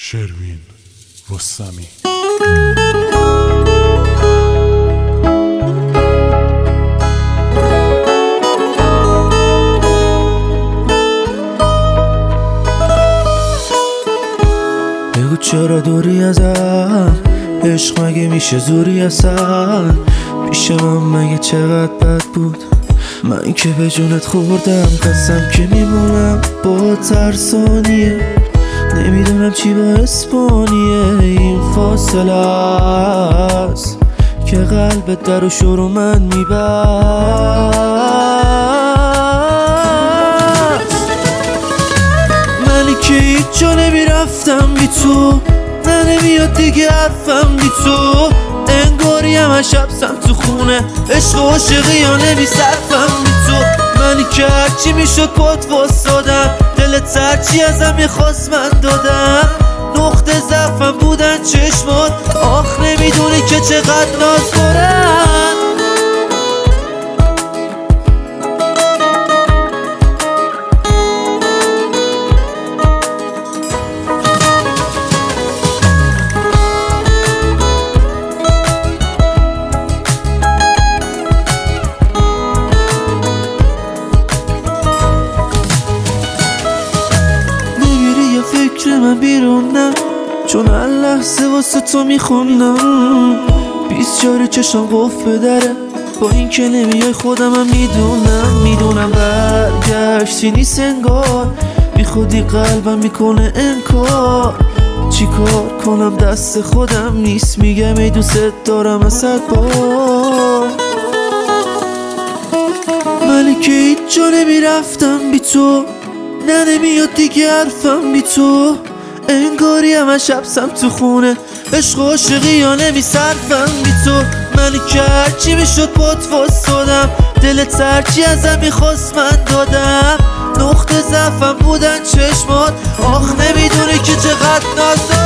شروین رستمی. بگو چرا دوری ازم؟ عشق مگه میشه زوری اصلا؟ پیش من مگه چقدر بد بود؟ من که به جونت خوردم، قسم که میمونم با ترسانیه. نمیدونم چی با اسپانیه این فاصله است که قلبت در و شور من میبست. منی که هیچ جا نمیرفتم بی تو، نه نمیاد دیگه حرفم بی تو. انگاری همه شبسم تو خونه، عشق و عاشقی یا نمیصرفم بی تو. منی که هرچی میشد پات واسادم، دلت هرچی ازم میخواست من دادم. نقطه ضعفم بودن چشمات، آخ نمیدونی که چقدر ناز دارن. فکر من بیرونم، چون هر لحظه واسه تو میخونم. 20 جاره چشم قفل داره، با این که نمیای خودم میدونم برگشتی نیست انگار. بی خودی قلبم میکنه انکار، چی کار کنم دست خودم نیست. میگم ای دوست دارم از صد بار. منی که هیچ جا نمیرفتم بی تو، نه نمیاد دیگه حرفم بی تو. انگاری همه شبسم تو خونه، عشق و عاشقی یا نمیصرفم بی تو. منی که هرچی میشد پات واسادم، دلت هرچی ازم میخواست من دادم. نقطه ضعفم بودن چشمات، آخ نمیدونی که چقدر ناز